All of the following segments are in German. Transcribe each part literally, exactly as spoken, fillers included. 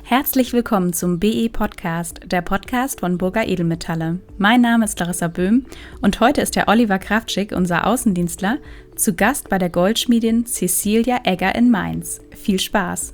Herzlich willkommen zum B E-Podcast, der Podcast von Burger Edelmetalle. Mein Name ist Larissa Böhm und heute ist der Oliver Kraftschick, unser Außendienstler, zu Gast bei der Goldschmiedin Cecilia Egger in Mainz. Viel Spaß!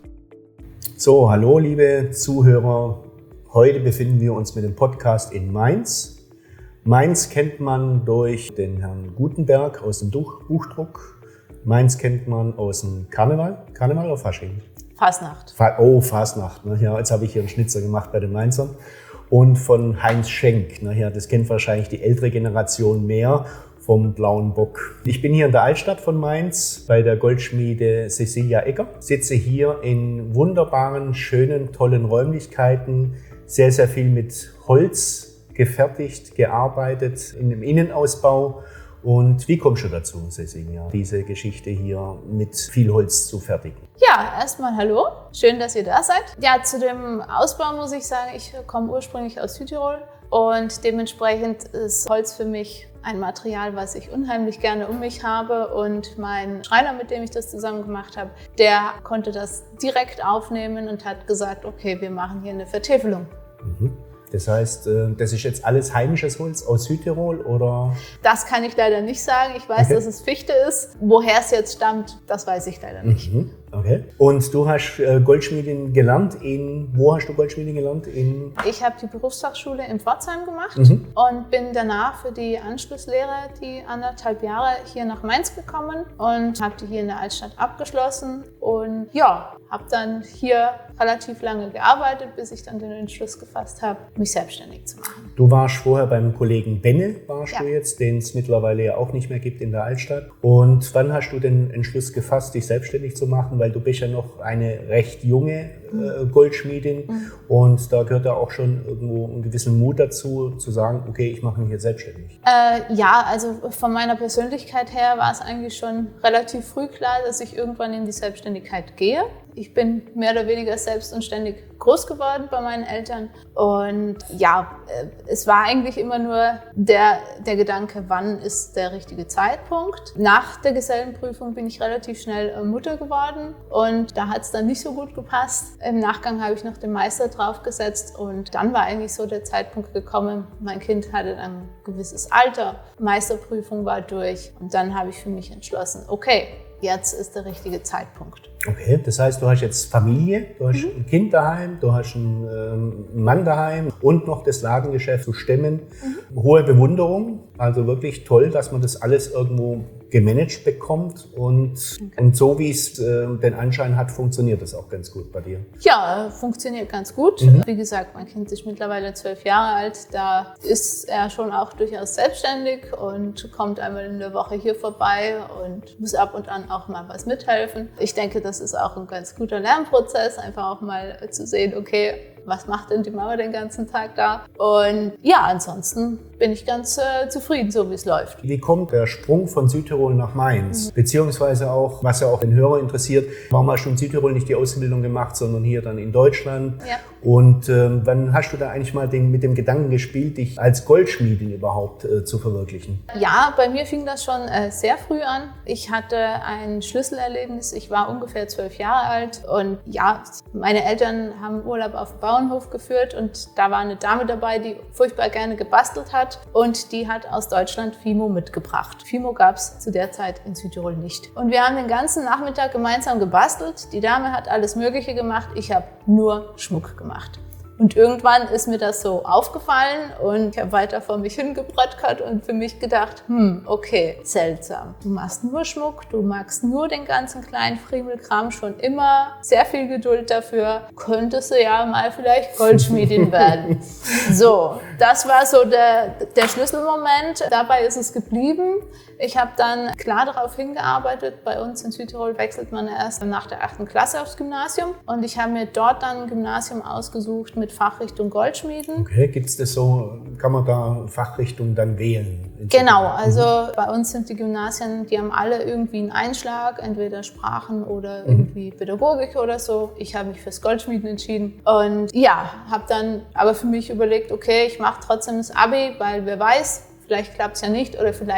So, hallo liebe Zuhörer. Heute befinden wir uns mit dem Podcast in Mainz. Mainz kennt man durch den Herrn Gutenberg aus dem Buchdruck. Mainz kennt man aus dem Karneval. Karneval oder Fasching? Fasnacht. Oh, Fasnacht. Ne? Ja, jetzt habe ich hier einen Schnitzer gemacht bei den Mainzern. Und von Heinz Schenk. Ne? Ja, das kennt wahrscheinlich die ältere Generation mehr vom Blauen Bock. Ich bin hier in der Altstadt von Mainz bei der Goldschmiede Cecilia Egger. Sitze hier in wunderbaren, schönen, tollen Räumlichkeiten. Sehr, sehr viel mit Holz gefertigt, gearbeitet in dem Innenausbau. Und wie kommst du dazu, Cecilia, diese Geschichte hier mit viel Holz zu fertigen? Ja, erstmal hallo. Schön, dass ihr da seid. Ja, zu dem Ausbau muss ich sagen, ich komme ursprünglich aus Südtirol und dementsprechend ist Holz für mich ein Material, was ich unheimlich gerne um mich habe, und mein Schreiner, mit dem ich das zusammen gemacht habe, der konnte das direkt aufnehmen und hat gesagt, okay, wir machen hier eine Vertäfelung. Mhm. Das heißt, das ist jetzt alles heimisches Holz aus Südtirol, oder? Das kann ich leider nicht sagen. Ich weiß, okay, dass es Fichte ist. Woher es jetzt stammt, das weiß ich leider nicht. Mhm. Okay. Und du hast Goldschmiedin gelernt in, wo hast du Goldschmiedin gelernt? In ich habe die Berufsfachschule in Pforzheim gemacht, mhm. und bin danach für die Anschlusslehre, die anderthalb Jahre, hier nach Mainz gekommen und habe die hier in der Altstadt abgeschlossen und ja, habe dann hier relativ lange gearbeitet, bis ich dann den Entschluss gefasst habe, mich selbstständig zu machen. Du warst vorher beim Kollegen Benne, warst ja. du jetzt, den es mittlerweile ja auch nicht mehr gibt in der Altstadt. Und wann hast du den Entschluss gefasst, dich selbstständig zu machen? Weil du bist ja noch eine recht junge äh, Goldschmiedin, mhm. und da gehört ja auch schon irgendwo einen gewissen Mut dazu, zu sagen, okay, ich mache mich jetzt selbstständig. Äh, ja, also von meiner Persönlichkeit her war es eigentlich schon relativ früh klar, dass ich irgendwann in die Selbstständigkeit gehe. Ich bin mehr oder weniger selbst und ständig groß geworden bei meinen Eltern, und ja, es war eigentlich immer nur der, der Gedanke, wann ist der richtige Zeitpunkt. Nach der Gesellenprüfung bin ich relativ schnell Mutter geworden und da hat es dann nicht so gut gepasst. Im Nachgang habe ich noch den Meister draufgesetzt und dann war eigentlich so der Zeitpunkt gekommen, mein Kind hatte dann ein gewisses Alter, Meisterprüfung war durch, und dann habe ich für mich entschlossen, okay, jetzt ist der richtige Zeitpunkt. Okay, das heißt, du hast jetzt Familie, du hast mhm. ein Kind daheim, du hast einen, ähm, einen Mann daheim und noch das Ladengeschäft zu stemmen. Mhm. Hohe Bewunderung, also wirklich toll, dass man das alles irgendwo gemanagt bekommt, und, okay. und so wie es äh, den Anschein hat, funktioniert das auch ganz gut bei dir. Ja, funktioniert ganz gut. Mhm. Wie gesagt, mein Kind ist mittlerweile zwölf Jahre alt, da ist er schon auch durchaus selbstständig und kommt einmal in der Woche hier vorbei und muss ab und an auch mal was mithelfen. Ich denke, das ist auch ein ganz guter Lernprozess, einfach auch mal zu sehen, okay, was macht denn die Mama den ganzen Tag da? Und ja, ansonsten bin ich ganz äh, zufrieden, so wie es läuft. Wie kommt der Sprung von Südtirol nach Mainz? Mhm. Beziehungsweise auch, was ja auch den Hörer interessiert, warum hast du in Südtirol nicht die Ausbildung gemacht, sondern hier dann in Deutschland? Ja. Und ähm, wann hast du da eigentlich mal den, mit dem Gedanken gespielt, dich als Goldschmiedin überhaupt äh, zu verwirklichen? Ja, bei mir fing das schon äh, sehr früh an. Ich hatte ein Schlüsselerlebnis. Ich war ungefähr zwölf Jahre alt und ja, meine Eltern haben Urlaub auf dem Bauernhof geführt und da war eine Dame dabei, die furchtbar gerne gebastelt hat, und die hat aus Deutschland Fimo mitgebracht. Fimo gab es zu der Zeit in Südtirol nicht. Und wir haben den ganzen Nachmittag gemeinsam gebastelt. Die Dame hat alles Mögliche gemacht, ich habe nur Schmuck gemacht. Und irgendwann ist mir das so aufgefallen und ich habe weiter vor mich hingebröckert und für mich gedacht, hm, okay, seltsam. Du machst nur Schmuck, du magst nur den ganzen kleinen Friemelkram schon immer, sehr viel Geduld dafür, könntest du ja mal vielleicht Goldschmiedin werden. So, das war so der, der Schlüsselmoment. Dabei ist es geblieben. Ich habe dann klar darauf hingearbeitet. Bei uns in Südtirol wechselt man erst nach der achten Klasse aufs Gymnasium. Und ich habe mir dort dann ein Gymnasium ausgesucht mit Fachrichtung Goldschmieden. Okay, gibt es das so, kann man da Fachrichtung dann wählen? Genau, also mhm. bei uns sind die Gymnasien, die haben alle irgendwie einen Einschlag, entweder Sprachen oder irgendwie mhm. Pädagogik oder so. Ich habe mich fürs Goldschmieden entschieden und ja, habe dann aber für mich überlegt, okay, ich mache trotzdem das Abi, weil wer weiß, vielleicht klappt es ja nicht oder vielleicht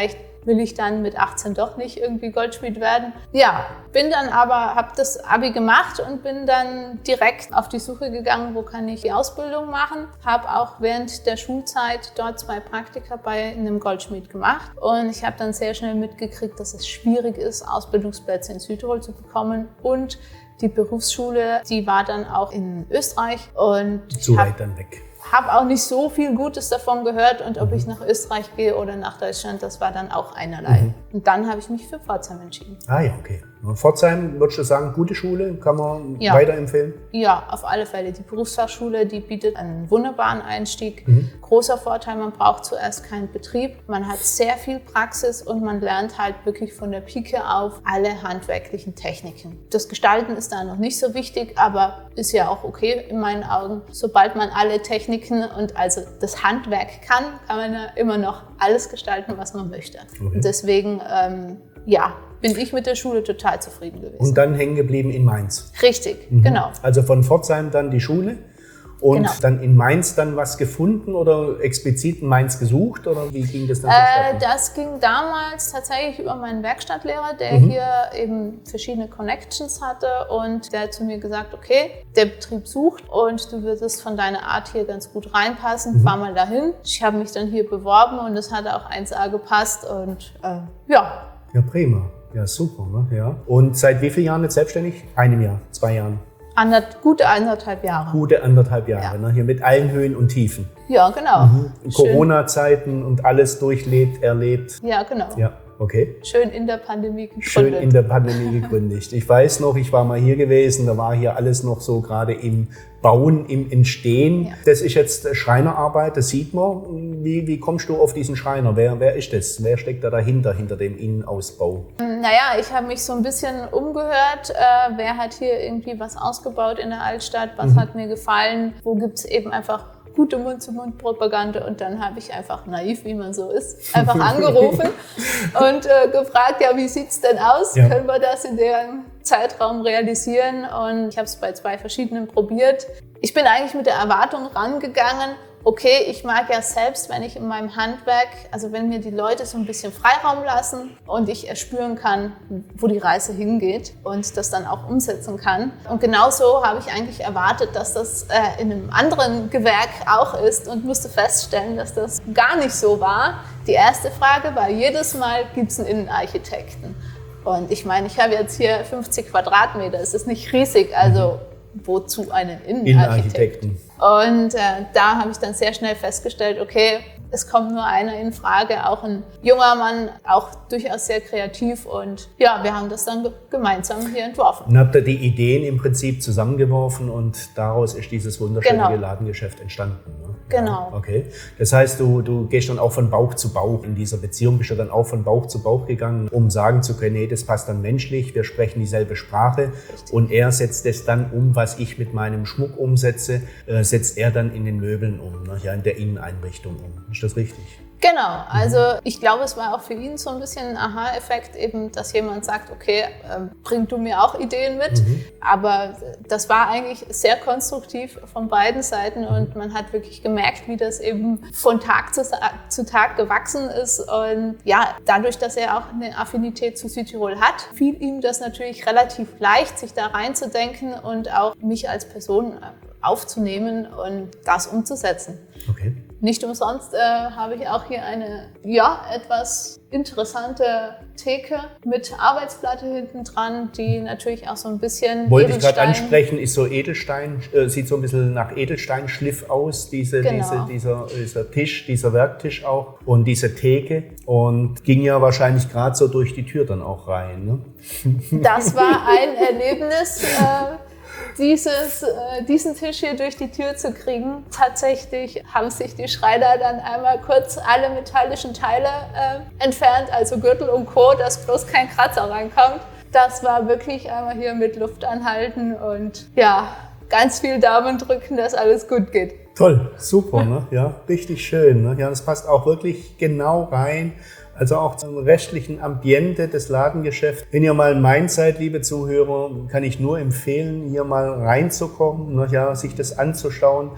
will ich dann mit achtzehn doch nicht irgendwie Goldschmied werden. Ja, bin dann aber, habe das Abi gemacht und bin dann direkt auf die Suche gegangen, wo kann ich die Ausbildung machen. Habe auch während der Schulzeit dort zwei Praktika bei einem Goldschmied gemacht und ich habe dann sehr schnell mitgekriegt, dass es schwierig ist, Ausbildungsplätze in Südtirol zu bekommen und die Berufsschule, die war dann auch in Österreich und zu weit dann weg. Habe auch nicht so viel Gutes davon gehört und ob mhm. ich nach Österreich gehe oder nach Deutschland, das war dann auch einerlei. Mhm. Und dann habe ich mich für Pforzheim entschieden. Ah ja, okay. Pforzheim, würdest du sagen, gute Schule, kann man ja. weiterempfehlen? Ja, auf alle Fälle. Die Berufsfachschule, die bietet einen wunderbaren Einstieg. Mhm. Großer Vorteil, man braucht zuerst keinen Betrieb. Man hat sehr viel Praxis und man lernt halt wirklich von der Pike auf alle handwerklichen Techniken. Das Gestalten ist da noch nicht so wichtig, aber ist ja auch okay in meinen Augen. Sobald man alle Techniken und also das Handwerk kann, kann man ja immer noch alles gestalten, was man möchte. Okay. Und deswegen, ähm, ja, bin ich mit der Schule total zufrieden gewesen. Und dann hängen geblieben in Mainz. Richtig, mhm. genau. Also von Pforzheim dann die Schule und genau. dann in Mainz dann was gefunden oder explizit in Mainz gesucht oder wie ging das dann äh, Das ging damals tatsächlich über meinen Werkstattlehrer, der mhm. hier eben verschiedene Connections hatte und der hat zu mir gesagt, okay, der Betrieb sucht und du würdest von deiner Art hier ganz gut reinpassen, mhm. fahr mal dahin. Ich habe mich dann hier beworben und es hat auch eins A gepasst und äh, ja. Ja, prima. Ja, super. Ne? Ja. Und seit wie vielen Jahren jetzt selbstständig? Einem Jahr, zwei Jahren? Ander, gute anderthalb Jahre. Gute anderthalb Jahre, ja. ne? Hier mit allen Höhen und Tiefen. Ja, genau. Mhm. Corona-Zeiten und alles durchlebt, erlebt. Ja, genau. Ja, okay. Schön in der Pandemie gegründet. Schön in der Pandemie gegründet. Ich weiß noch, ich war mal hier gewesen, da war hier alles noch so gerade im Bauen, im Entstehen. Ja. Das ist jetzt Schreinerarbeit, das sieht man. Wie, wie kommst du auf diesen Schreiner? Wer, wer ist das? Wer steckt da dahinter, hinter dem Innenausbau? Naja, ich habe mich so ein bisschen umgehört. Äh, wer hat hier irgendwie was ausgebaut in der Altstadt? Was mhm. hat mir gefallen? Wo gibt es eben einfach gute Mund-zu-Mund-Propaganda? Und dann habe ich einfach naiv, wie man so ist, einfach angerufen und äh, gefragt, ja, wie sieht's denn aus? Ja. Können wir das in dem Zeitraum realisieren? Und ich habe es bei zwei verschiedenen probiert. Ich bin eigentlich mit der Erwartung rangegangen, okay, ich mag ja selbst, wenn ich in meinem Handwerk, also wenn mir die Leute so ein bisschen Freiraum lassen und ich erspüren kann, wo die Reise hingeht und das dann auch umsetzen kann. Und genauso habe ich eigentlich erwartet, dass das äh, in einem anderen Gewerk auch ist und musste feststellen, dass das gar nicht so war. Die erste Frage war jedes Mal, gibt es einen Innenarchitekten? Und ich meine, ich habe jetzt hier fünfzig Quadratmeter, es ist nicht riesig, also wozu einen Innenarchitekten? Innenarchitekten. Und äh, da habe ich dann sehr schnell festgestellt, okay, es kommt nur einer in Frage, auch ein junger Mann, auch durchaus sehr kreativ. Und ja, wir haben das dann ge- gemeinsam hier entworfen. Und habt ihr die Ideen im Prinzip zusammengeworfen und daraus ist dieses wunderschöne genau. Ladengeschäft entstanden. Ne? Genau. Ja, okay. Das heißt, du, du gehst dann auch von Bauch zu Bauch. In dieser Beziehung bist du dann auch von Bauch zu Bauch gegangen, um sagen zu können, nee, das passt dann menschlich, wir sprechen dieselbe Sprache. Richtig. Und er setzt es dann um, was ich mit meinem Schmuck umsetze, äh, setzt er dann in den Möbeln um, ne? Ja, in der Inneneinrichtung um. Ist das richtig? Genau, also ich glaube, es war auch für ihn so ein bisschen ein Aha-Effekt, eben, dass jemand sagt, okay, äh, bring du mir auch Ideen mit. Mhm. Aber das war eigentlich sehr konstruktiv von beiden Seiten und man hat wirklich gemerkt, wie das eben von Tag zu, zu Tag gewachsen ist. Und ja, dadurch, dass er auch eine Affinität zu Südtirol hat, fiel ihm das natürlich relativ leicht, sich da reinzudenken und auch mich als Person aufzunehmen und das umzusetzen. Okay. Nicht umsonst äh, habe ich auch hier eine ja, etwas interessante Theke mit Arbeitsplatte hinten dran, die natürlich auch so ein bisschen Wollte Edelstein... ich gerade ansprechen, ist so Edelstein, äh, sieht so ein bisschen nach Edelsteinschliff aus, diese, genau. diese, dieser, dieser Tisch, dieser Werktisch auch und diese Theke und ging ja wahrscheinlich gerade so durch die Tür dann auch rein. Ne? Das war ein Erlebnis, äh, Dieses, äh, diesen Tisch hier durch die Tür zu kriegen. Tatsächlich haben sich die Schreiner dann einmal kurz alle metallischen Teile äh, entfernt, also Gürtel und Co., dass bloß kein Kratzer reinkommt. Das war wirklich einmal hier mit Luft anhalten und ja, ganz viel Daumen drücken, dass alles gut geht. Toll, super, ne? Ja, richtig schön. Ne? Ja, das passt auch wirklich genau rein. Also auch zum restlichen Ambiente des Ladengeschäfts. Wenn ihr mal in Mainz seid, liebe Zuhörer, kann ich nur empfehlen, hier mal reinzukommen, ne, ja, sich das anzuschauen.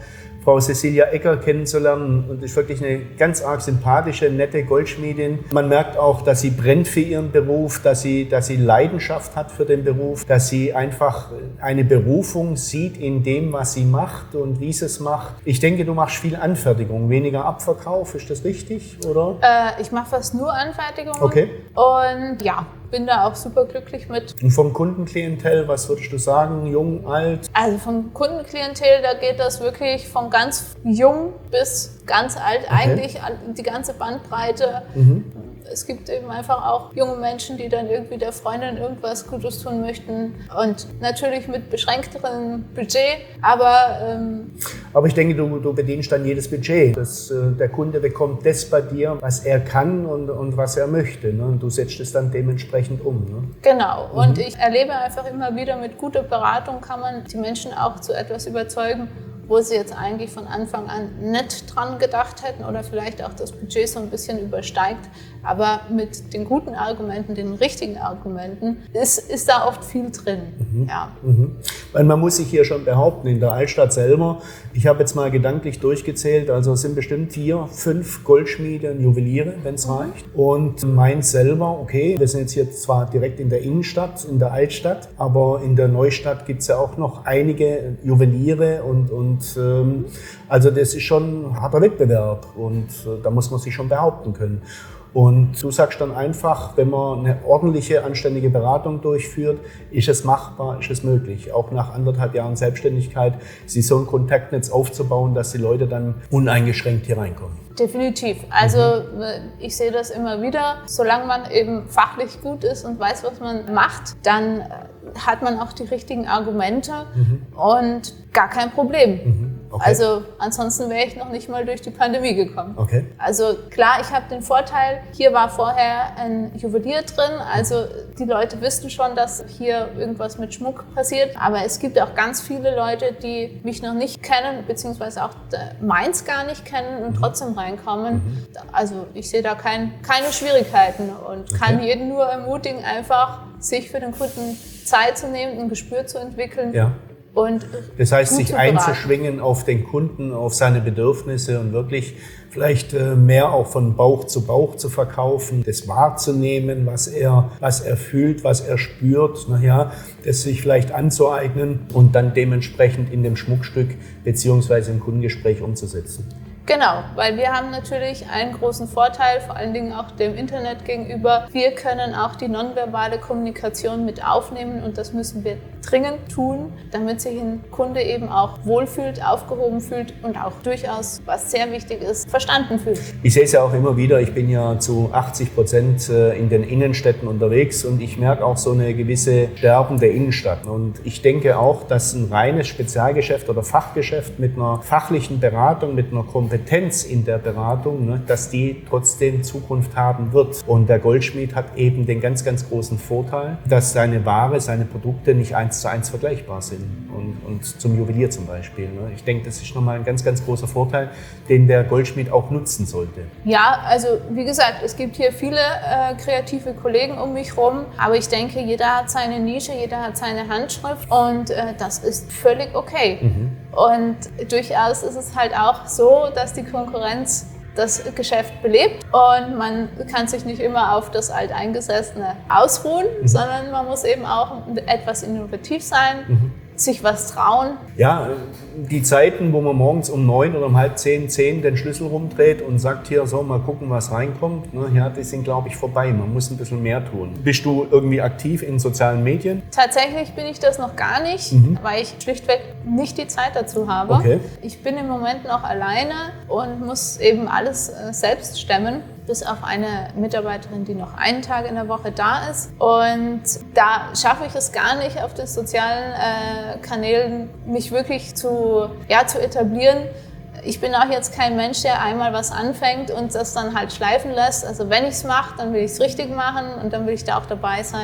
Frau Cecilia Ecker kennenzulernen. Und ist wirklich eine ganz arg sympathische, nette Goldschmiedin. Man merkt auch, dass sie brennt für ihren Beruf, dass sie, dass sie Leidenschaft hat für den Beruf, dass sie einfach eine Berufung sieht in dem, was sie macht und wie sie es macht. Ich denke, du machst viel Anfertigung, weniger Abverkauf. Ist das richtig, oder? Äh, ich mache fast nur Anfertigung. Okay. Und ja, bin da auch super glücklich mit. Und vom Kundenklientel, was würdest du sagen? Jung, alt? Also vom Kundenklientel, da geht das wirklich von ganz jung bis ganz alt, okay. Eigentlich die ganze Bandbreite. Mhm. Es gibt eben einfach auch junge Menschen, die dann irgendwie der Freundin irgendwas Gutes tun möchten und natürlich mit beschränkterem Budget, aber... Ähm aber ich denke, du, du bedienst dann jedes Budget. Das, äh, der Kunde bekommt das bei dir, was er kann und, und was er möchte, ne? Und du setzt es dann dementsprechend um. Ne? Genau. Und mhm. ich erlebe einfach immer wieder, mit guter Beratung kann man die Menschen auch zu etwas überzeugen, wo sie jetzt eigentlich von Anfang an nicht dran gedacht hätten oder vielleicht auch das Budget so ein bisschen übersteigt. Aber mit den guten Argumenten, den richtigen Argumenten, ist, ist da oft viel drin. Mhm. Ja. Mhm. Weil man muss sich hier schon behaupten, in der Altstadt selber, ich habe jetzt mal gedanklich durchgezählt, also es sind bestimmt vier, fünf Goldschmiede und Juweliere, wenn es mhm. reicht. Und Mainz selber, okay, wir sind jetzt hier zwar direkt in der Innenstadt, in der Altstadt, aber in der Neustadt gibt es ja auch noch einige Juweliere und, und ähm, also das ist schon ein harter Wettbewerb und äh, da muss man sich schon behaupten können. Und du sagst dann einfach, wenn man eine ordentliche, anständige Beratung durchführt, ist es machbar, ist es möglich, auch nach anderthalb Jahren Selbstständigkeit, sich so ein Kontaktnetz aufzubauen, dass die Leute dann uneingeschränkt hier reinkommen. Definitiv. Also mhm. ich sehe das immer wieder. Solange man eben fachlich gut ist und weiß, was man macht, dann hat man auch die richtigen Argumente mhm. und gar kein Problem. Mhm. Okay. Also ansonsten wäre ich noch nicht mal durch die Pandemie gekommen. Okay. Also klar, ich habe den Vorteil, hier war vorher ein Juwelier drin, also die Leute wissen schon, dass hier irgendwas mit Schmuck passiert, aber es gibt auch ganz viele Leute, die mich noch nicht kennen, beziehungsweise auch Mainz gar nicht kennen und mhm. trotzdem reinkommen. Mhm. Also ich sehe da kein, keine Schwierigkeiten und kann okay. jeden nur ermutigen, einfach sich für den Kunden Zeit zu nehmen, ein Gespür zu entwickeln. Ja. Und das heißt, sich einzuschwingen auf den Kunden, auf seine Bedürfnisse und wirklich vielleicht mehr auch von Bauch zu Bauch zu verkaufen, das wahrzunehmen, was er, was er fühlt, was er spürt, naja, das sich vielleicht anzueignen und dann dementsprechend in dem Schmuckstück beziehungsweise im Kundengespräch umzusetzen. Genau, weil wir haben natürlich einen großen Vorteil, vor allen Dingen auch dem Internet gegenüber. Wir können auch die nonverbale Kommunikation mit aufnehmen und das müssen wir dringend tun, damit sich ein Kunde eben auch wohlfühlt, aufgehoben fühlt und auch durchaus, was sehr wichtig ist, verstanden fühlt. Ich sehe es ja auch immer wieder, ich bin ja zu achtzig Prozent in den Innenstädten unterwegs und ich merke auch so eine gewisse Sterben der Innenstadt. Und ich denke auch, dass ein reines Spezialgeschäft oder Fachgeschäft mit einer fachlichen Beratung, mit einer Kompetenz in der Beratung, ne, dass die trotzdem Zukunft haben wird. Und der Goldschmied hat eben den ganz, ganz großen Vorteil, dass seine Ware, seine Produkte nicht eins zu eins vergleichbar sind. Und, und zum Juwelier zum Beispiel. Ne. Ich denke, das ist nochmal ein ganz, ganz großer Vorteil, den der Goldschmied auch nutzen sollte. Ja, also wie gesagt, es gibt hier viele äh, kreative Kollegen um mich rum, aber ich denke, jeder hat seine Nische, jeder hat seine Handschrift und äh, das ist völlig okay. Mhm. Und durchaus ist es halt auch so, dass die Konkurrenz das Geschäft belebt und man kann sich nicht immer auf das Alteingesessene ausruhen, mhm. sondern man muss eben auch etwas innovativ sein, mhm. sich was trauen. Ja, die Zeiten, wo man morgens um neun oder um halb zehn, zehn den Schlüssel rumdreht und sagt, hier, so, mal gucken, was reinkommt, ne, ja, die sind, glaube ich, vorbei. Man muss ein bisschen mehr tun. Bist du irgendwie aktiv in sozialen Medien? Tatsächlich bin ich das noch gar nicht, mhm. weil ich schlichtweg nicht die Zeit dazu habe. Okay. Ich bin im Moment noch alleine und muss eben alles äh, selbst stemmen. Bis auf eine Mitarbeiterin, die noch einen Tag in der Woche da ist. Und da schaffe ich es gar nicht, auf den sozialen äh, Kanälen mich wirklich zu, ja, zu etablieren. Ich bin auch jetzt kein Mensch, der einmal was anfängt und das dann halt schleifen lässt. Also wenn ich es mache, dann will ich es richtig machen und dann will ich da auch dabei sein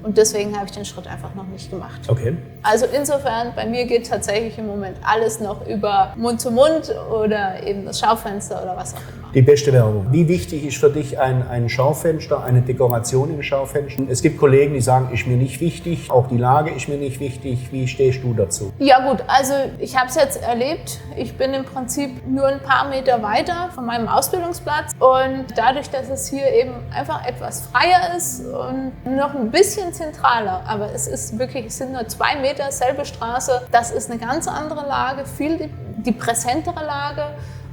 Und deswegen habe ich den Schritt einfach noch nicht gemacht. Okay. Also insofern, bei mir geht tatsächlich im Moment alles noch über Mund zu Mund oder eben das Schaufenster oder was auch immer. Die beste Werbung. Wie wichtig ist für dich ein, ein Schaufenster, eine Dekoration im Schaufenster? Es gibt Kollegen, die sagen, ist mir nicht wichtig, auch die Lage ist mir nicht wichtig. Wie stehst du dazu? Ja gut, also ich habe es jetzt erlebt. Ich bin im Prinzip nur ein paar Meter weiter von meinem Ausbildungsplatz und dadurch, dass es hier eben einfach etwas freier ist und noch ein bisschen zentraler, aber es ist wirklich, es sind nur zwei Meter, selbe Straße, das ist eine ganz andere Lage, viel die, die präsentere Lage.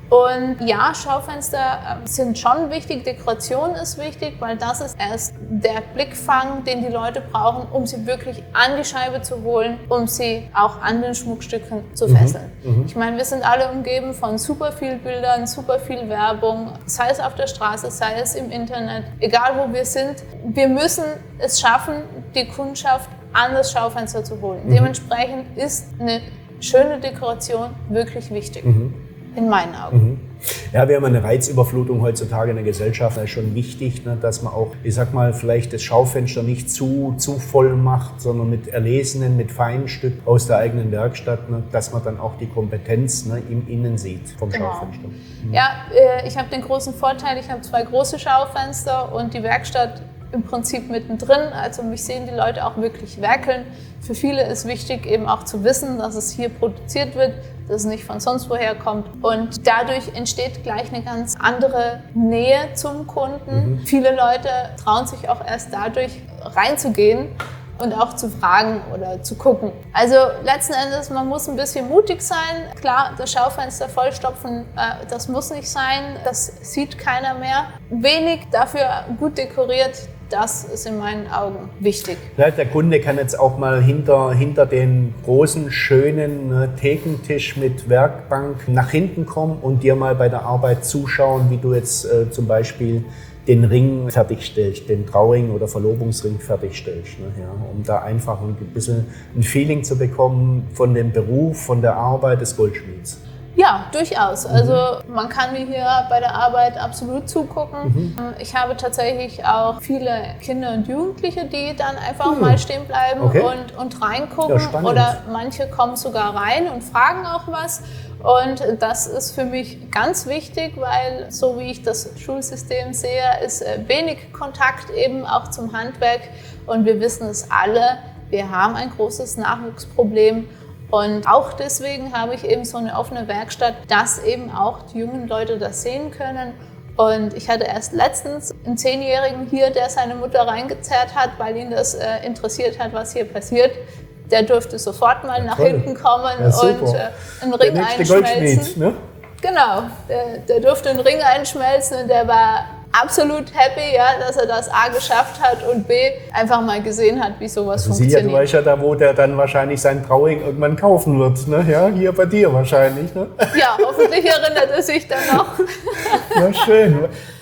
Und ja, Schaufenster sind schon wichtig, Dekoration ist wichtig, weil das ist erst der Blickfang, den die Leute brauchen, um sie wirklich an die Scheibe zu holen, um sie auch an den Schmuckstücken zu fesseln. Mhm. Ich meine, wir sind alle umgeben von super viel Bildern, super viel Werbung, sei es auf der Straße, sei es im Internet, egal wo wir sind. Wir müssen es schaffen, die Kundschaft an das Schaufenster zu holen. Mhm. Dementsprechend ist eine schöne Dekoration wirklich wichtig. Mhm. In meinen Augen. Mhm. Ja, wir haben eine Reizüberflutung heutzutage in der Gesellschaft. Da ist schon wichtig, ne, dass man auch, ich sag mal, vielleicht das Schaufenster nicht zu, zu voll macht, sondern mit erlesenen, mit feinen Stück aus der eigenen Werkstatt, ne, dass man dann auch die Kompetenz, ne, im Innen sieht vom genau. Schaufenster. Mhm. Ja, äh, ich habe den großen Vorteil, ich habe zwei große Schaufenster und die Werkstatt im Prinzip mittendrin, also mich sehen die Leute auch wirklich werkeln. Für viele ist wichtig eben auch zu wissen, dass es hier produziert wird, dass es nicht von sonst woher kommt und dadurch entsteht gleich eine ganz andere Nähe zum Kunden. Mhm. Viele Leute trauen sich auch erst dadurch reinzugehen und auch zu fragen oder zu gucken. Also letzten Endes, man muss ein bisschen mutig sein. Klar, das Schaufenster vollstopfen, äh, das muss nicht sein, das sieht keiner mehr. Wenig, dafür gut dekoriert, das ist in meinen Augen wichtig. Ja, der Kunde kann jetzt auch mal hinter, hinter den großen, schönen ne, Thekentisch mit Werkbank nach hinten kommen und dir mal bei der Arbeit zuschauen, wie du jetzt äh, zum Beispiel den Ring fertigstellst, den Trauring oder Verlobungsring fertigstellst, ne, ja, um da einfach ein bisschen ein Feeling zu bekommen von dem Beruf, von der Arbeit des Goldschmieds. Ja, durchaus. Also man kann mir hier bei der Arbeit absolut zugucken. Mhm. Ich habe tatsächlich auch viele Kinder und Jugendliche, die dann einfach mhm. mal stehen bleiben okay. und, und reingucken. Ja, oder manche kommen sogar rein und fragen auch was. Und das ist für mich ganz wichtig, weil so wie ich das Schulsystem sehe, ist wenig Kontakt eben auch zum Handwerk. Und wir wissen es alle, wir haben ein großes Nachwuchsproblem. Und auch deswegen habe ich eben so eine offene Werkstatt, dass eben auch die jungen Leute das sehen können. Und ich hatte erst letztens einen Zehnjährigen hier, der seine Mutter reingezerrt hat, weil ihn das äh, interessiert hat, was hier passiert. Der durfte sofort mal ja, nach toll. hinten kommen ja, und äh, einen Ring einschmelzen. Ne? Genau, der, der durfte einen Ring einschmelzen und der war absolut happy, ja, dass er das A geschafft hat und B einfach mal gesehen hat, wie sowas also funktioniert. Sie, ja, du weißt ja da, wo der dann wahrscheinlich sein Trauring irgendwann kaufen wird, ne? Ja, hier bei dir wahrscheinlich, ne? Ja, hoffentlich erinnert er sich dann noch. Ja, schön.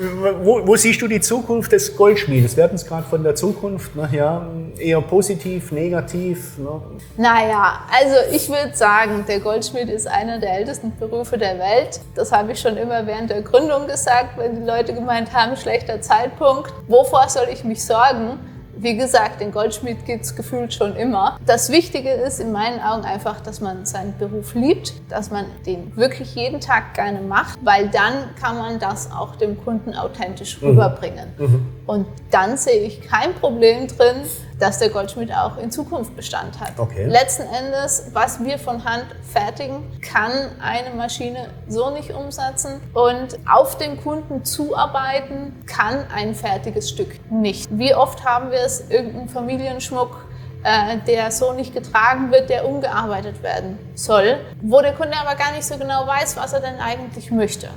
Wo, wo siehst du die Zukunft des Goldschmiedes? Wir hatten es gerade von der Zukunft, ne? Ja, eher positiv, negativ, ne? Naja, also ich würde sagen, der Goldschmied ist einer der ältesten Berufe der Welt. Das habe ich schon immer während der Gründung gesagt, wenn die Leute gemeint haben, schlechter Zeitpunkt. Wovor soll ich mich sorgen? Wie gesagt, den Goldschmied gibt es gefühlt schon immer. Das Wichtige ist in meinen Augen einfach, dass man seinen Beruf liebt, dass man den wirklich jeden Tag gerne macht, weil dann kann man das auch dem Kunden authentisch mhm. rüberbringen. Mhm. Und dann sehe ich kein Problem drin, dass der Goldschmied auch in Zukunft Bestand hat. Okay. Letzten Endes, was wir von Hand fertigen, kann eine Maschine so nicht umsetzen und auf den Kunden zuarbeiten kann ein fertiges Stück nicht. Wie oft haben wir es, irgendeinen Familienschmuck, äh, der so nicht getragen wird, der umgearbeitet werden soll, wo der Kunde aber gar nicht so genau weiß, was er denn eigentlich möchte.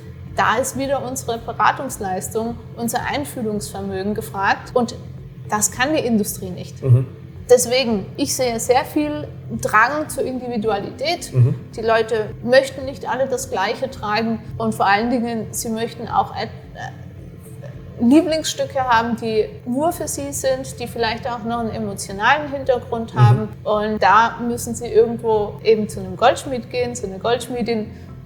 Da ist wieder unsere Beratungsleistung, unser Einfühlungsvermögen gefragt und das kann die Industrie nicht. Mhm. Deswegen, ich sehe sehr viel Drang zur Individualität. Mhm. Die Leute möchten nicht alle das Gleiche tragen und vor allen Dingen, sie möchten auch äh, Lieblingsstücke haben, die nur für sie sind, die vielleicht auch noch einen emotionalen Hintergrund haben. Mhm. Und da müssen sie irgendwo eben zu einem Goldschmied gehen, zu einer Goldschmiedin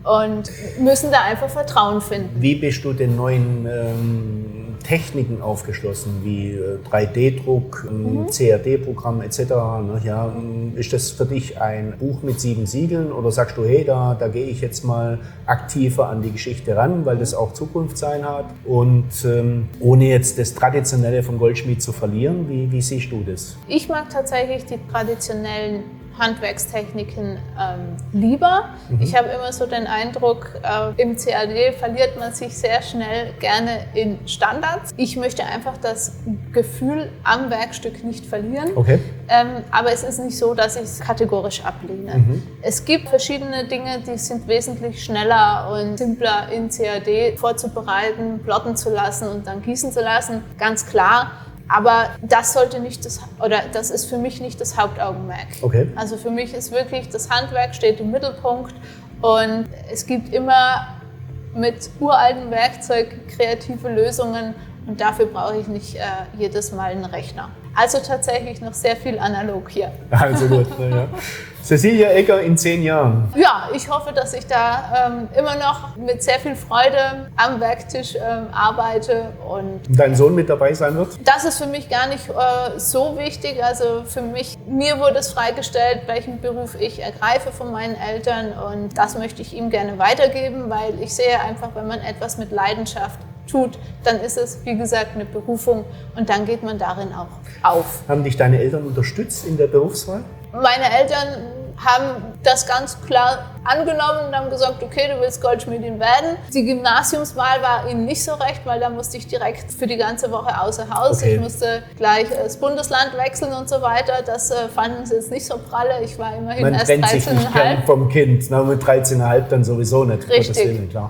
und müssen da einfach Vertrauen finden. Wie bist du den neuen ähm, Techniken aufgeschlossen, wie äh, drei D Druck, ähm, mhm. C A D-Programm et cetera? Ne? Ja, ist das für dich ein Buch mit sieben Siegeln oder sagst du, hey, da, da gehe ich jetzt mal aktiver an die Geschichte ran, weil das auch Zukunft sein hat und ähm, ohne jetzt das Traditionelle vom Goldschmied zu verlieren, wie, wie siehst du das? Ich mag tatsächlich die traditionellen Handwerkstechniken ähm, lieber. Mhm. Ich habe immer so den Eindruck, äh, im C A D verliert man sich sehr schnell gerne in Standards. Ich möchte einfach das Gefühl am Werkstück nicht verlieren. Okay. Ähm, aber es ist nicht so, dass ich es kategorisch ablehne. Mhm. Es gibt verschiedene Dinge, die sind wesentlich schneller und simpler in C A D vorzubereiten, plotten zu lassen und dann gießen zu lassen. Ganz klar. Aber das sollte nicht das, oder das ist für mich nicht das Hauptaugenmerk. Okay. Also für mich ist wirklich, das Handwerk steht im Mittelpunkt und es gibt immer mit uraltem Werkzeug kreative Lösungen und dafür brauche ich nicht äh, jedes Mal einen Rechner. Also tatsächlich noch sehr viel analog hier. Also gut, ja. Cecilia Egger in zehn Jahren. Ja, ich hoffe, dass ich da ähm, immer noch mit sehr viel Freude am Werktisch ähm, arbeite. Und dein Sohn mit dabei sein wird? Das ist für mich gar nicht äh, so wichtig. Also für mich, mir wurde es freigestellt, welchen Beruf ich ergreife von meinen Eltern. Und das möchte ich ihm gerne weitergeben, weil ich sehe einfach, wenn man etwas mit Leidenschaft tut, dann ist es, wie gesagt, eine Berufung und dann geht man darin auch auf. Haben dich deine Eltern unterstützt in der Berufswahl? Meine Eltern haben das ganz klar angenommen und haben gesagt, okay, du willst Goldschmiedin werden. Die Gymnasiumswahl war ihnen nicht so recht, weil da musste ich direkt für die ganze Woche außer Haus. Okay. Ich musste gleich das Bundesland wechseln und so weiter. Das äh, fanden sie jetzt nicht so pralle. Ich war immerhin Man erst dreizehn Komma fünf. Man trennt sich nicht vom Kind, na, mit dreizehn Komma fünf dann sowieso nicht. Richtig. Willen, klar.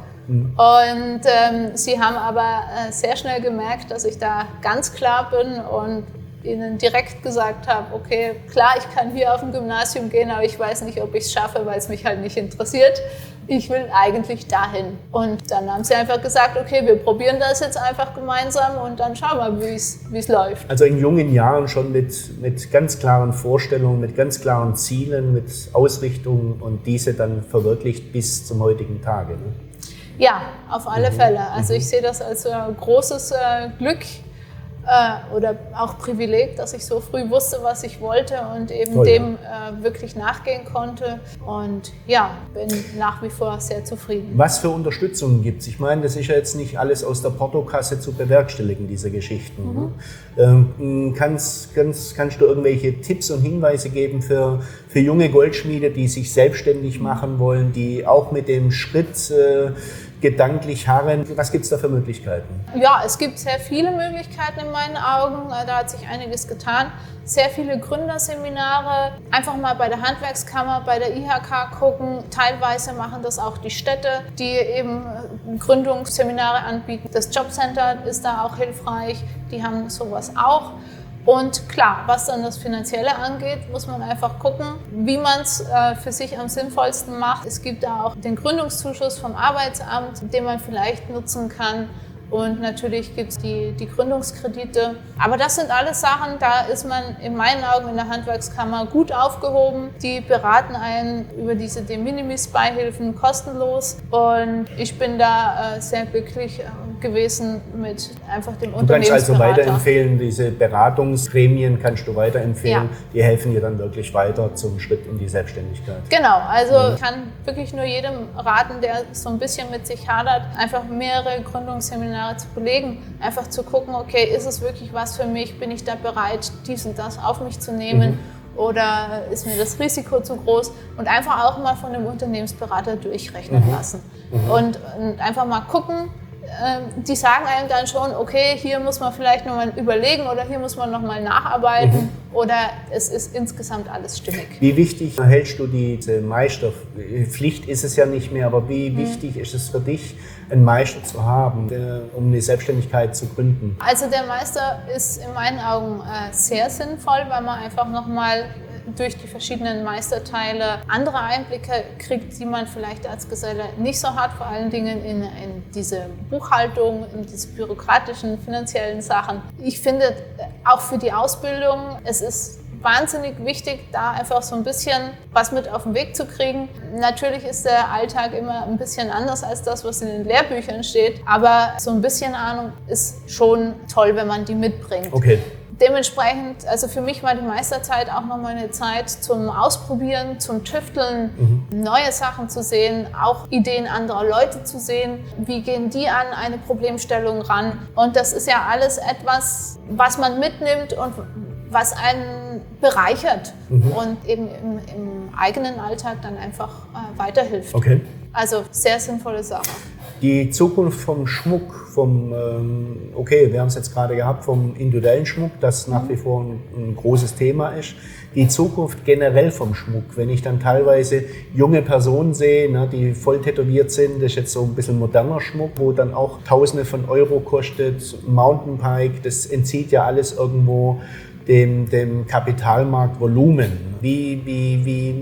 Und ähm, sie haben aber äh, sehr schnell gemerkt, dass ich da ganz klar bin und ihnen direkt gesagt habe, okay, klar, ich kann hier auf ein Gymnasium gehen, aber ich weiß nicht, ob ich es schaffe, weil es mich halt nicht interessiert. Ich will eigentlich dahin. Und dann haben sie einfach gesagt, okay, wir probieren das jetzt einfach gemeinsam und dann schauen wir, wie es läuft. Also in jungen Jahren schon mit, mit ganz klaren Vorstellungen, mit ganz klaren Zielen, mit Ausrichtungen und diese dann verwirklicht bis zum heutigen Tage. Ne? Ja, auf alle mhm. Fälle. Also ich sehe das als äh, großes äh, Glück äh, oder auch Privileg, dass ich so früh wusste, was ich wollte und eben Toll, dem äh, wirklich nachgehen konnte. Und ja, bin nach wie vor sehr zufrieden. Was für Unterstützung gibt es? Ich meine, das ist ja jetzt nicht alles aus der Portokasse zu bewerkstelligen, diese Geschichten. Mhm. Ne? Ähm, kannst, kannst, kannst du irgendwelche Tipps und Hinweise geben für, für junge Goldschmiede, die sich selbstständig machen wollen, die auch mit dem Schritt äh, gedanklich harren? Was gibt es da für Möglichkeiten? Ja, es gibt sehr viele Möglichkeiten in meinen Augen. Da hat sich einiges getan. Sehr viele Gründerseminare. Einfach mal bei der Handwerkskammer, bei der I H K gucken. Teilweise machen das auch die Städte, die eben Gründungsseminare anbieten. Das Jobcenter ist da auch hilfreich. Die haben sowas auch. Und klar, was dann das Finanzielle angeht, muss man einfach gucken, wie man es äh, für sich am sinnvollsten macht. Es gibt da auch den Gründungszuschuss vom Arbeitsamt, den man vielleicht nutzen kann. Und natürlich gibt es die, die Gründungskredite. Aber das sind alles Sachen, da ist man in meinen Augen in der Handwerkskammer gut aufgehoben. Die beraten einen über diese De Minimis-Beihilfen kostenlos. Und ich bin da äh, sehr glücklich gewesen mit einfach dem Unternehmensberater. Du kannst also weiterempfehlen, diese Beratungsgremien kannst du weiterempfehlen. Ja. Die helfen dir dann wirklich weiter zum Schritt in die Selbstständigkeit. Genau, also mhm. ich kann wirklich nur jedem raten, der so ein bisschen mit sich hadert, einfach mehrere Gründungsseminare zu belegen, einfach zu gucken, okay, ist es wirklich was für mich, bin ich da bereit, dies und das auf mich zu nehmen mhm. oder ist mir das Risiko zu groß und einfach auch mal von dem Unternehmensberater durchrechnen mhm. lassen mhm. Und, und einfach mal gucken. Die sagen einem dann schon, okay, hier muss man vielleicht nochmal überlegen oder hier muss man nochmal nacharbeiten mhm. oder es ist insgesamt alles stimmig. Wie wichtig hältst du diese Meisterpflicht, ist es ja nicht mehr, aber wie mhm. wichtig ist es für dich, einen Meister zu haben, um eine Selbstständigkeit zu gründen? Also der Meister ist in meinen Augen sehr sinnvoll, weil man einfach nochmal durch die verschiedenen Meisterteile andere Einblicke kriegt, die man vielleicht als Geselle nicht so hat, vor allen Dingen in, in diese Buchhaltung, in diese bürokratischen, finanziellen Sachen. Ich finde auch für die Ausbildung, es ist wahnsinnig wichtig, da einfach so ein bisschen was mit auf den Weg zu kriegen. Natürlich ist der Alltag immer ein bisschen anders als das, was in den Lehrbüchern steht, aber so ein bisschen Ahnung ist schon toll, wenn man die mitbringt. Okay. Dementsprechend, also für mich war die Meisterzeit auch nochmal eine Zeit zum Ausprobieren, zum Tüfteln, mhm. neue Sachen zu sehen, auch Ideen anderer Leute zu sehen. Wie gehen die an eine Problemstellung ran? Und das ist ja alles etwas, was man mitnimmt und was einen bereichert mhm. und eben im, im eigenen Alltag dann einfach äh, weiterhilft. Okay. Also sehr sinnvolle Sache. Die Zukunft vom Schmuck, vom, ähm, okay, wir haben es jetzt gerade gehabt, vom individuellen Schmuck, das nach wie vor ein, ein großes Thema ist. Die Zukunft generell vom Schmuck, wenn ich dann teilweise junge Personen sehe, ne, die voll tätowiert sind, das ist jetzt so ein bisschen moderner Schmuck, wo dann auch Tausende von Euro kostet, Mountainbike, das entzieht ja alles irgendwo dem, dem Kapitalmarktvolumen. Wie, wie, wie,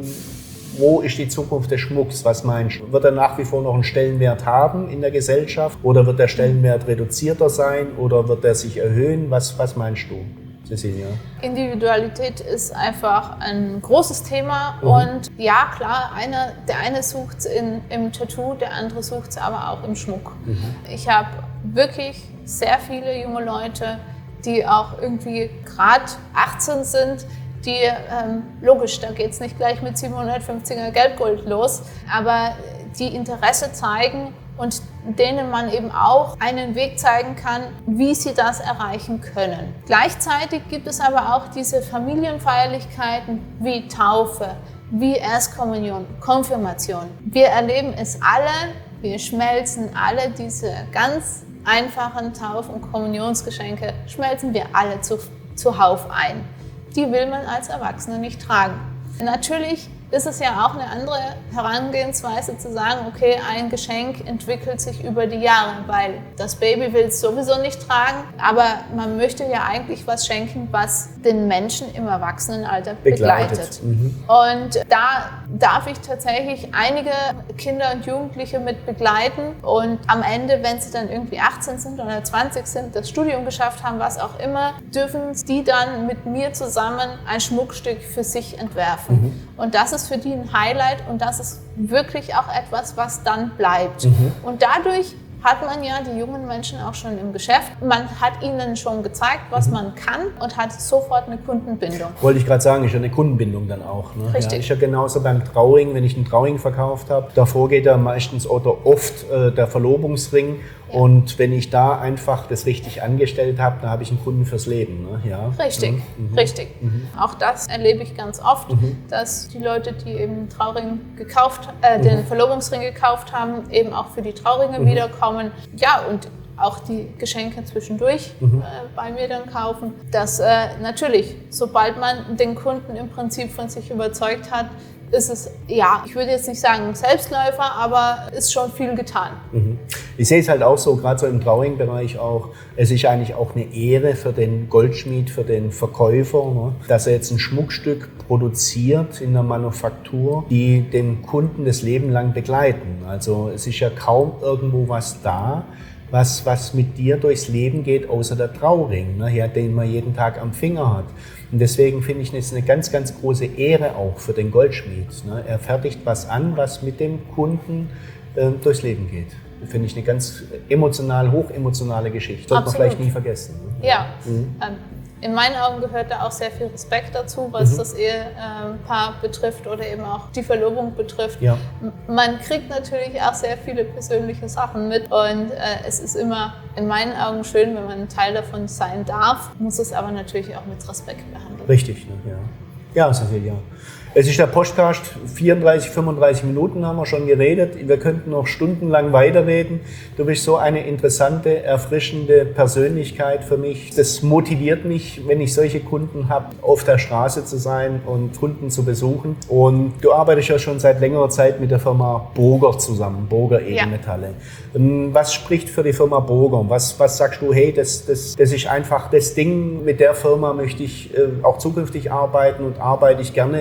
wo ist die Zukunft des Schmucks? Was meinst du? Wird er nach wie vor noch einen Stellenwert haben in der Gesellschaft? Oder wird der Stellenwert reduzierter sein? Oder wird er sich erhöhen? Was, was meinst du, Cecilia? Individualität ist einfach ein großes Thema. Mhm. Und ja, klar, einer, der eine sucht es im Tattoo, der andere sucht es aber auch im Schmuck. Mhm. Ich habe wirklich sehr viele junge Leute, die auch irgendwie gerade achtzehn sind, die, ähm, logisch, da geht es nicht gleich mit siebenhundertfünfziger Geldgold los, aber die Interesse zeigen und denen man eben auch einen Weg zeigen kann, wie sie das erreichen können. Gleichzeitig gibt es aber auch diese Familienfeierlichkeiten wie Taufe, wie Erstkommunion, Konfirmation. Wir erleben es alle, wir schmelzen alle diese ganz einfachen Tauf- und Kommunionsgeschenke, schmelzen wir alle zu, zuhauf ein. Die will man als Erwachsene nicht tragen. Natürlich ist es ja auch eine andere Herangehensweise zu sagen, okay, ein Geschenk entwickelt sich über die Jahre, weil das Baby will es sowieso nicht tragen, aber man möchte ja eigentlich was schenken, was den Menschen im Erwachsenenalter begleitet. begleitet. Mhm. Und da darf ich tatsächlich einige Kinder und Jugendliche mit begleiten und am Ende, wenn sie dann irgendwie achtzehn sind oder zwanzig sind, das Studium geschafft haben, was auch immer, dürfen die dann mit mir zusammen ein Schmuckstück für sich entwerfen. Mhm. Und das ist für die ein Highlight und das ist wirklich auch etwas, was dann bleibt. Mhm. Und dadurch hat man ja die jungen Menschen auch schon im Geschäft. Man hat ihnen schon gezeigt, was mhm. man kann und hat sofort eine Kundenbindung. Wollte ich gerade sagen, ist ja eine Kundenbindung dann auch. Ne? Richtig. Ja, ist ja genauso beim Trauring, wenn ich einen Trauring verkauft habe. Davor geht ja meistens oder oft äh, der Verlobungsring. Ja. Und wenn ich da einfach das richtig angestellt habe, dann habe ich einen Kunden fürs Leben. Ne? Ja. Richtig, mhm. richtig. Mhm. Auch das erlebe ich ganz oft, mhm. dass die Leute, die eben den Trauring gekauft, äh, den mhm. Verlobungsring gekauft haben, eben auch für die Trauringe mhm. wiederkommen. Ja, und auch die Geschenke zwischendurch mhm. äh, bei mir dann kaufen. Das äh, natürlich, sobald man den Kunden im Prinzip von sich überzeugt hat, ist es, ja, ich würde jetzt nicht sagen Selbstläufer, aber ist schon viel getan. Mhm. Ich sehe es halt auch so, gerade so im Trauring-Bereich auch, es ist eigentlich auch eine Ehre für den Goldschmied, für den Verkäufer, ne, dass er jetzt ein Schmuckstück produziert in der Manufaktur, die den Kunden das Leben lang begleiten. Also es ist ja kaum irgendwo was da, was, was mit dir durchs Leben geht, außer der Trauring, ne, ja, den man jeden Tag am Finger hat. Und deswegen finde ich es eine ganz, ganz große Ehre auch für den Goldschmied. Ne. Er fertigt was an, was mit dem Kunden äh, durchs Leben geht. Finde ich eine ganz emotional, hochemotionale Geschichte. Sollte man vielleicht nie vergessen. Ne? Ja, mhm. ähm, in meinen Augen gehört da auch sehr viel Respekt dazu, was mhm. das Ehepaar betrifft oder eben auch die Verlobung betrifft. Ja. Man kriegt natürlich auch sehr viele persönliche Sachen mit und äh, es ist immer in meinen Augen schön, wenn man ein Teil davon sein darf, muss es aber natürlich auch mit Respekt behandeln. Richtig, ne? Ja. Ja, Cecilia. Es ist der Podcast, vierunddreißig, fünfunddreißig Minuten haben wir schon geredet. Wir könnten noch stundenlang weiterreden. Du bist so eine interessante, erfrischende Persönlichkeit für mich. Das motiviert mich, wenn ich solche Kunden habe, auf der Straße zu sein und Kunden zu besuchen. Und du arbeitest ja schon seit längerer Zeit mit der Firma Burger zusammen, Burger Edelmetalle. Ja. Was spricht für die Firma Burger? Was, was sagst du, hey, das, das, das ist einfach das Ding, mit der Firma möchte ich äh, auch zukünftig arbeiten und arbeite ich gerne. Warum?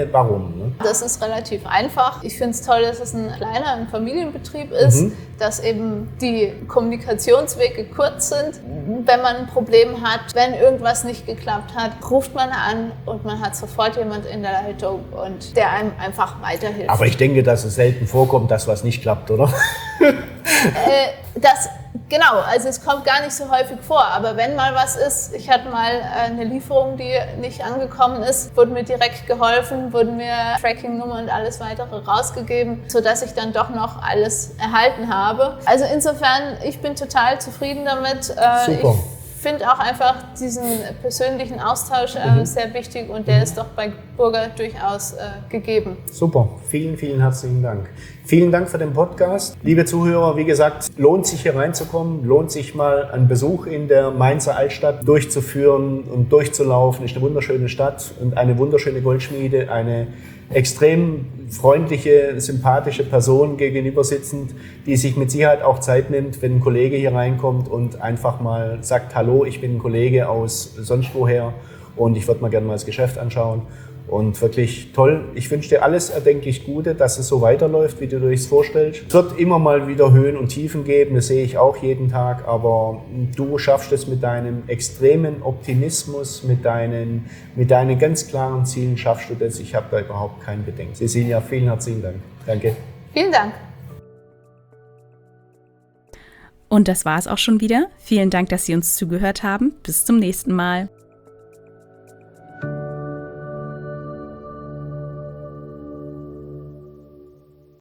machen? Ne? Das ist relativ einfach. Ich finde es toll, dass es ein kleiner ein Familienbetrieb ist, mhm. dass eben die Kommunikationswege kurz sind. Wenn man ein Problem hat, wenn irgendwas nicht geklappt hat, ruft man an und man hat sofort jemand in der Leitung und der einem einfach weiterhilft. Aber ich denke, dass es selten vorkommt, dass was nicht klappt, oder? äh, das Genau, also es kommt gar nicht so häufig vor, aber wenn mal was ist, ich hatte mal eine Lieferung, die nicht angekommen ist, wurde mir direkt geholfen, wurden mir Tracking-Nummer und alles weitere rausgegeben, sodass ich dann doch noch alles erhalten habe. Also insofern, ich bin total zufrieden damit. Super. Ich finde auch einfach diesen persönlichen Austausch äh, mhm. sehr wichtig und der mhm. ist doch bei Burger durchaus äh, gegeben. Super, vielen, vielen herzlichen Dank. Vielen Dank für den Podcast. Liebe Zuhörer, wie gesagt, lohnt sich hier reinzukommen, lohnt sich mal einen Besuch in der Mainzer Altstadt durchzuführen und durchzulaufen. Ist eine wunderschöne Stadt und eine wunderschöne Goldschmiede, eine extrem freundliche, sympathische Person gegenüber sitzend, die sich mit Sicherheit auch Zeit nimmt, wenn ein Kollege hier reinkommt und einfach mal sagt, hallo, ich bin ein Kollege aus sonst woher und ich würde mal gerne mal das Geschäft anschauen. Und wirklich toll. Ich wünsche dir alles erdenklich Gute, dass es so weiterläuft, wie du dir das vorstellst. Es wird immer mal wieder Höhen und Tiefen geben, das sehe ich auch jeden Tag, aber du schaffst es mit deinem extremen Optimismus, mit deinen, mit deinen ganz klaren Zielen, schaffst du das. Ich habe da überhaupt kein Bedenken. Cecilia, vielen herzlichen Dank. Danke. Vielen Dank. Und das war es auch schon wieder. Vielen Dank, dass Sie uns zugehört haben. Bis zum nächsten Mal.